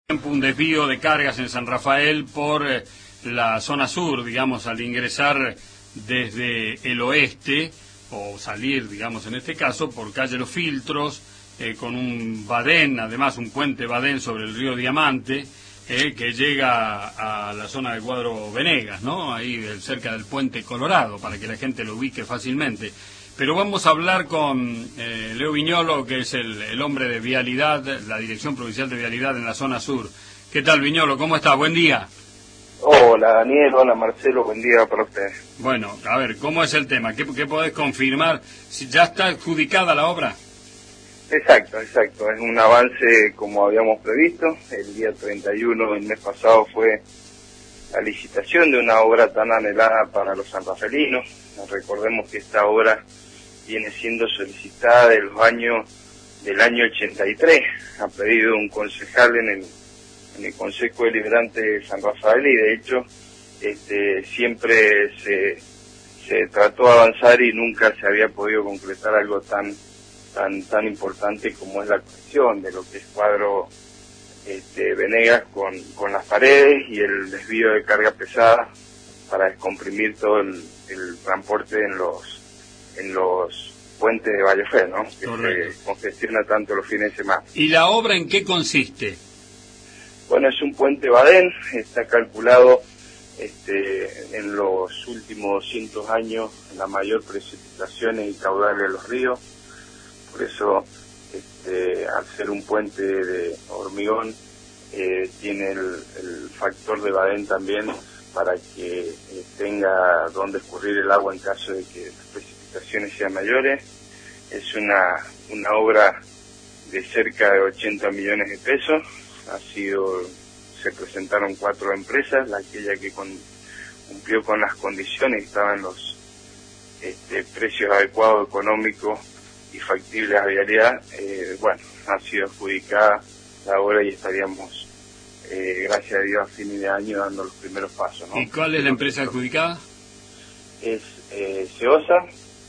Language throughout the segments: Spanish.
Un desvío de cargas en San Rafael por la zona sur, digamos, al ingresar desde el oeste, o salir, digamos, en este caso, por calle Los Filtros, con un badén, además un puente badén sobre el río Diamante, que llega a la zona del cuadro Venegas, ¿no? Ahí cerca del puente Colorado, para que la gente lo ubique fácilmente. Pero vamos a hablar con Leo Viñolo, que es el hombre de Vialidad, la Dirección Provincial de Vialidad en la zona sur. ¿Qué tal, Viñolo? ¿Cómo está? Buen día. Hola, Daniel. Hola, Marcelo. Buen día para ustedes. Bueno, a ver, ¿cómo es el tema? ¿Qué podés confirmar? ¿Ya está adjudicada la obra? Exacto. Es un avance como habíamos previsto. El día 31 del mes pasado fue la licitación de una obra tan anhelada para los sanrafalinos. Recordemos que esta obra viene siendo solicitada del año 83, a pedido de un concejal en el Consejo Deliberante de San Rafael, y de hecho siempre se trató de avanzar y nunca se había podido concretar algo tan importante como es la conexión de lo que es cuadro Venegas con las paredes y el desvío de carga pesada para descomprimir todo el transporte en los puentes de Vallefé, ¿no? Que se congestiona tanto los fines de semana. ¿Y la obra en qué consiste? Bueno, es un puente badén, está calculado en los últimos 200 años la mayor precipitación y caudal de los ríos. Por eso, al ser un puente de hormigón, tiene el factor de badén también para que tenga donde escurrir el agua en caso de que las precipitaciones sean mayores. Es una obra de cerca de 80 millones de pesos. Se presentaron 4 empresas, aquella que cumplió con las condiciones, estaban los precios adecuados, económicos y factibles a vialidad. Ha sido adjudicada la obra y estaríamos, gracias a Dios, a fin de año dando los primeros pasos, ¿no? ¿Y cuál es la empresa adjudicada? Es Ceosa,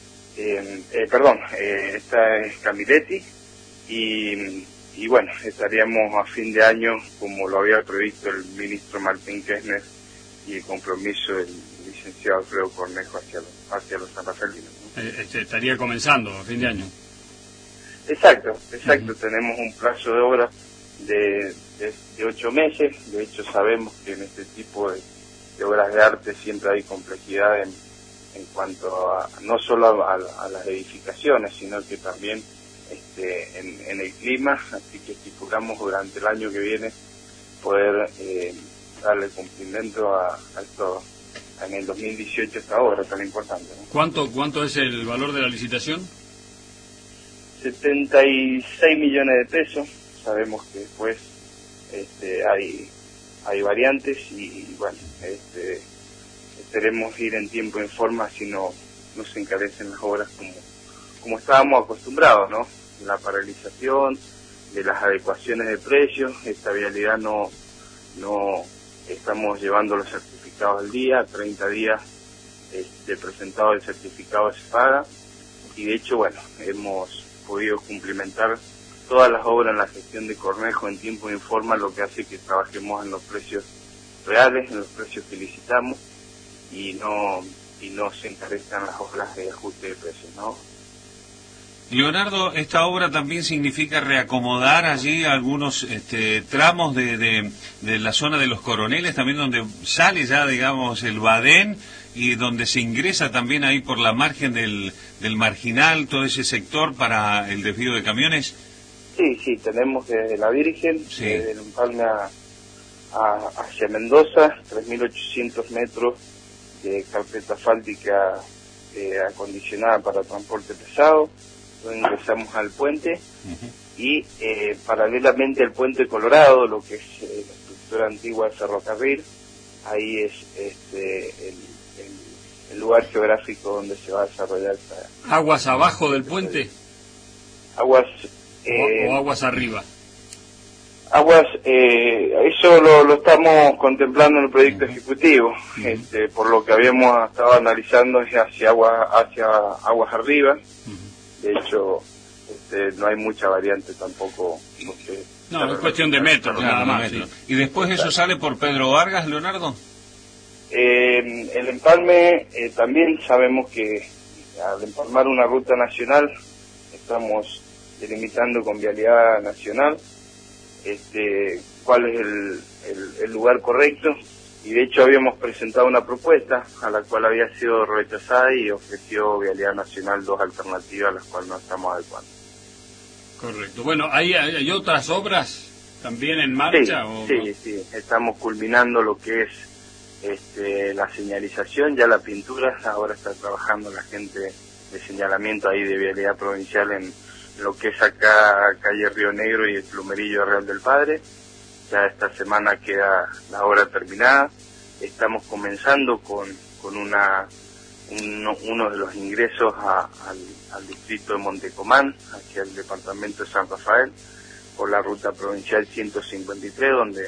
esta es Camilletti, y bueno, estaríamos a fin de año, como lo había previsto el ministro Martín Kirchner y el compromiso del licenciado Alfredo Cornejo hacia los sanrafalinos, ¿no? Estaría comenzando a fin de año. Exacto. Tenemos un plazo de obra de 8 meses. De hecho, sabemos que en este tipo de obras de arte siempre hay complejidad en cuanto a no solo a las edificaciones, sino que también en el clima, así que estipulamos durante el año que viene poder darle cumplimiento a esto en el 2018, esta obra tan importante, ¿no? ¿Cuánto es el valor de la licitación? 76 millones de pesos. Sabemos que después hay variantes y bueno, esperemos ir en tiempo y en forma, si no se encarecen las obras como estábamos acostumbrados, ¿no? La paralización de las adecuaciones de precios, esta vialidad no estamos llevando los certificados al día, 30 días de presentado el certificado se paga, y de hecho, bueno, hemos podido cumplimentar todas las obras en la gestión de Cornejo en tiempo y en forma, lo que hace que trabajemos en los precios reales, en los precios que licitamos, y no se encarezcan las obras de ajuste de precios, ¿no? Leonardo, esta obra también significa reacomodar allí algunos tramos de la zona de los Coroneles, también donde sale ya, digamos, el badén, y donde se ingresa también ahí por la margen del Marginal, todo ese sector para el desvío de camiones. Sí, tenemos desde La Virgen, desde el Empalme hacia Mendoza, 3.800 metros de carpeta asfáltica acondicionada para transporte pesado. Luego ingresamos al puente y paralelamente al puente Colorado, lo que es la estructura antigua del ferrocarril, ahí es el lugar geográfico donde se va a desarrollar esta... ¿Aguas abajo del puente? Aguas... ¿O aguas arriba? Aguas, eso lo estamos contemplando en el proyecto ejecutivo. Por lo que habíamos estado analizando es hacia aguas arriba. De hecho, no hay mucha variante tampoco, porque No, es cuestión de metros, nada más. Sí. ¿Y después eso sale por Pedro Vargas, Leonardo? El empalme también sabemos que al empalmar una ruta nacional estamos delimitando con vialidad nacional cuál es el lugar correcto, y de hecho habíamos presentado una propuesta a la cual había sido rechazada y ofreció vialidad nacional 2 alternativas a las cuales nos estamos adecuando. Correcto. Bueno, ¿hay otras obras también en marcha? Sí, estamos culminando lo que es la señalización, ya la pintura. Ahora está trabajando la gente de señalamiento ahí de vialidad provincial en lo que es acá calle Río Negro y el Plumerillo Real del Padre. Ya esta semana queda la obra terminada. Estamos comenzando con uno de los ingresos al distrito de Montecomán, hacia el departamento de San Rafael, por la ruta provincial 153, donde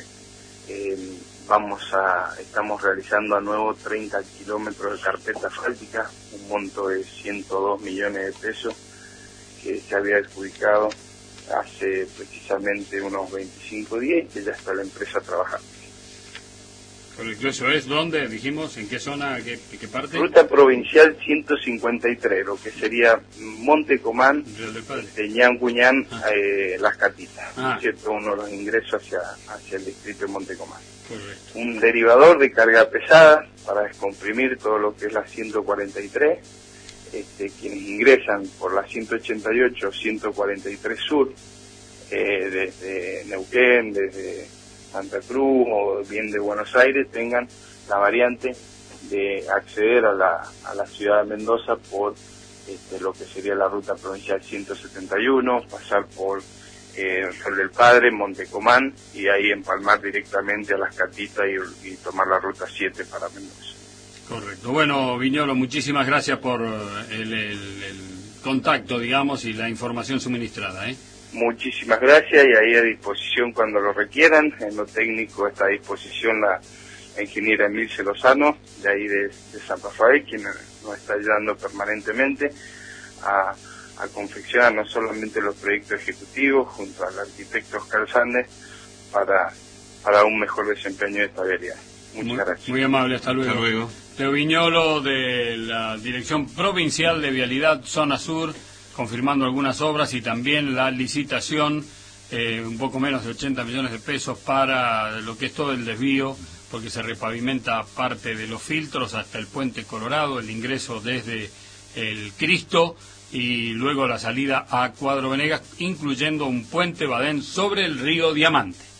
estamos realizando a nuevo 30 kilómetros de carpeta asfáltica, un monto de 102 millones de pesos que se había adjudicado hace precisamente unos 25 días y que ya está la empresa trabajando. Correcto, ¿eso es dónde? Dijimos, ¿en qué zona, qué parte? Ruta provincial 153, lo que sería Montecomán, Ñancuñán, Las Catitas, ¿cierto? Uno de los ingresos hacia el distrito de Montecomán. Correcto. Un derivador de carga pesada para descomprimir todo lo que es la 143, quienes ingresan por la 188, 143 Sur, desde Neuquén, desde Santa Cruz o bien de Buenos Aires, tengan la variante de acceder a la ciudad de Mendoza por lo que sería la ruta provincial 171, pasar por Real del Padre, Montecomán, y ahí empalmar directamente a Las Catitas y tomar la ruta 7 para Mendoza. Correcto. Bueno, Viñolo, muchísimas gracias por el contacto, digamos, y la información suministrada, Muchísimas gracias, y ahí a disposición cuando lo requieran. En lo técnico está a disposición la ingeniera Emilce Lozano, de ahí de San Rafael, quien nos está ayudando permanentemente a confeccionar no solamente los proyectos ejecutivos junto al arquitecto Oscar Sández para un mejor desempeño de esta vialidad. Muchas gracias. Muy amable, hasta luego. Hasta luego. Leo Viñolo, de la Dirección Provincial de Vialidad Zona Sur, confirmando algunas obras y también la licitación, un poco menos de 80 millones de pesos para lo que es todo el desvío, porque se repavimenta parte de los filtros hasta el Puente Colorado, el ingreso desde el Cristo y luego la salida a Cuadro Venegas, incluyendo un puente badén sobre el río Diamante.